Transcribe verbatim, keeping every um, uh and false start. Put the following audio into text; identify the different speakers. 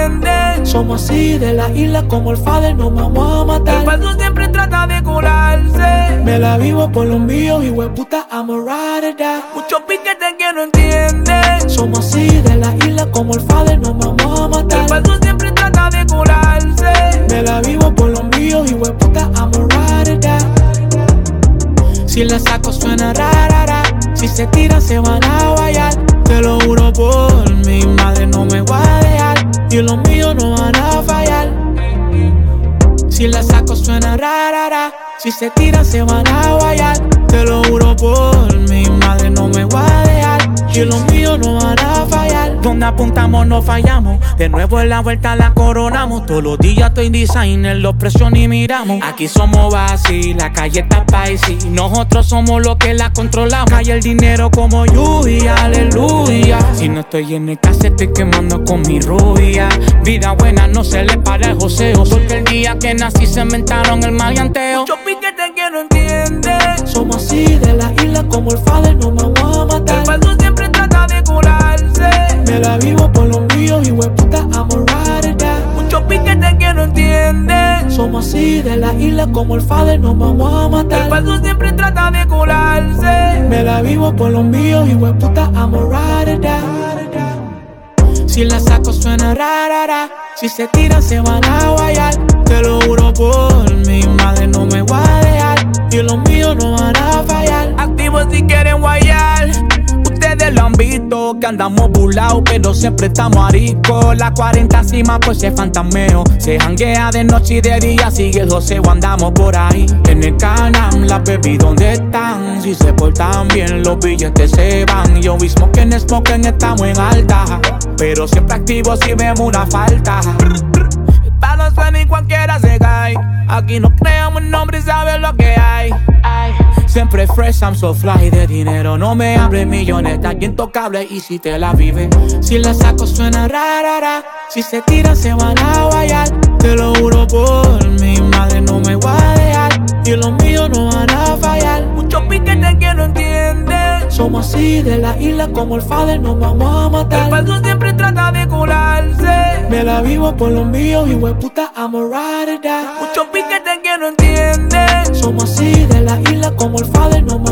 Speaker 1: entienden.
Speaker 2: Somos así de la isla como el father, nos vamos a matar.
Speaker 1: El falso siempre trata de colarse.
Speaker 2: Me la vivo por los míos y hueputa, I'm a ride or die.
Speaker 1: Muchos piquetes que no entienden.
Speaker 2: Somos así de la isla como el father, nos vamos a matar.
Speaker 1: El falso siempre trata de colarse.
Speaker 2: Me la vivo por los míos y hueputa, I'm a ride or die. Si la saco suena rara, si se tiran se van a guayar. Te lo juro por mi madre, no me voy a dejar. Y los míos no van a fallar. Si la saco suena rara, si se tiran se van a guayar. Te lo juro por mi madre, no me voy a dejar. Y los míos no van a fallar.
Speaker 1: Donde apuntamos no fallamos. De nuevo en la vuelta la coronamos. Todos los días estoy designer, los precios ni miramos. Aquí somos basi, la calle está spicy. Nosotros somos los que la controlamos. Cae el dinero como lluvia, aleluya. Si no estoy en el casa estoy quemando con mi rubia. Vida buena no se le para el joseo. Porque el día que nací se inventaron el maleanteo. Muchos piquetes que no entienden.
Speaker 2: Somos así de la isla como el father, nos vamos a matar.
Speaker 1: El falso siempre trata de colarse.
Speaker 2: Me la vivo por los míos y hueputa, I'm a ride or die.
Speaker 1: Muchos piquetes que no entienden.
Speaker 2: Somos así de la isla como el father, nos vamos a matar.
Speaker 1: El falso siempre trata de colarse.
Speaker 2: Me la vivo por los míos y hueputa, I'm a ride or die. Si la saco suena rara, si se tiran se van a guayar. Te lo juro por mi madre, no me voy a dejar. Y los míos no van a fallar.
Speaker 1: Activos si quieren guayar. Ustedes lo han visto, que andamos burlados, pero siempre estamos ariscos. La cuarenta cima pues se fantasmeo. Se janguea de noche y de día, sigue el joseo, andamos por ahí. En el canam, la baby, ¿dónde están? Si se portan bien, los billetes se van. Yo mismo que en smoking estamos en alta, pero siempre activos si vemos una falta. Para suena y cualquiera se cae. Aquí no creamos en nombre y sabes lo que hay. Ay. Siempre fresh, I'm so fly. De dinero no me hable, millones, está intocable. Y si te la vive,
Speaker 2: si la saco suena rara, si se tiran se van a guayar. Te lo juro por mi madre, no me voy a dejar. Y los míos no van a fallar.
Speaker 1: Muchos piquetes que no entienden.
Speaker 2: Somos así de la isla como el father, nos vamos a matar.
Speaker 1: El falso siempre trata de colarse.
Speaker 2: Me la vivo por los míos y hueputa, I'm a ride or die.
Speaker 1: Muchos piquetes que no entienden.
Speaker 2: Somos así de la isla como el father, nos